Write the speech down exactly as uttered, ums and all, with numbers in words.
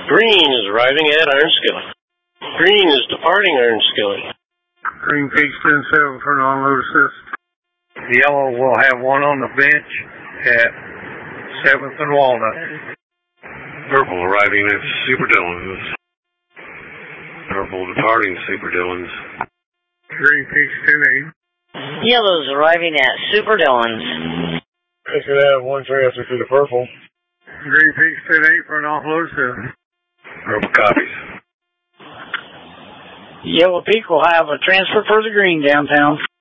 Green is arriving at Iron Skillet. Green is departing Iron Skillet. Green Peaks ten seven for non-load assist. Yellow will have one on the bench at seventh and Walnut. Purple arriving at Super Dillon's. Purple departing Super Dillon's. Green Peaks ten eight. Yellow's arriving at Super Dillon's. It's going to have one transfer to the purple. Green Peaks ten eight for an offload assist. Purple copies. Yellow Peak will have a transfer for the green downtown.